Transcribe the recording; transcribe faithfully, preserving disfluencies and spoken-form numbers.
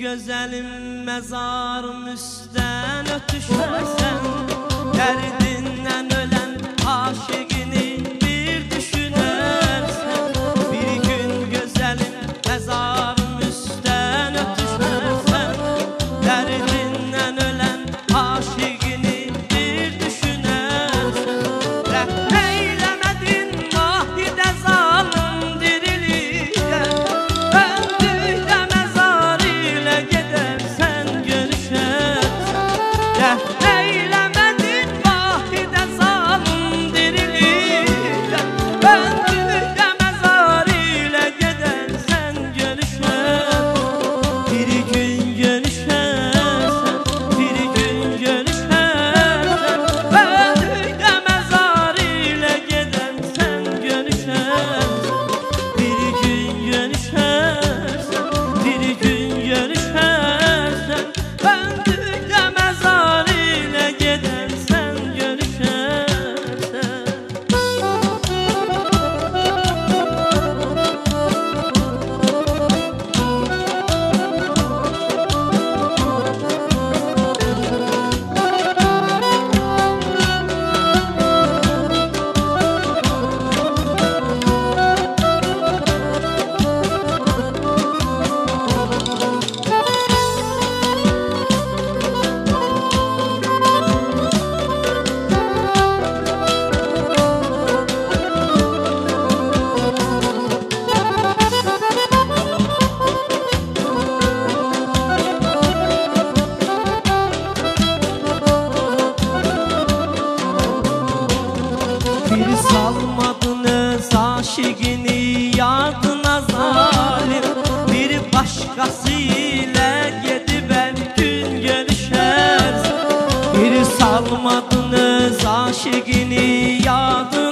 Güzelim mezarım üstten ötüşersen, derdinden ölen aşıkını bir düşünersen. Bir gün güzelim mezarım üstten ötüşersen, derdinden ölen aşıkını bir düşünersen. Eylemedin vahide zalim dirilirken, öldüğünde mezar ile gidersen görüşersen. Eylemedin vahide zalim dirilirken, öldüğünde mezar ile gidersen görüşersen. Bir gün görüşersen, bir gün görüşersen, öldüğünde mezar ile gidersen görüşersen. Bir gün görüşersen, bir gün görüşersen, öldüğünde mezar ile gidersen görüşersen. Bir salmadın öz aşıkını yardına zalim, bir başkası ile gidip her gün görüşersin. Bir salmadın öz aşıkını yardına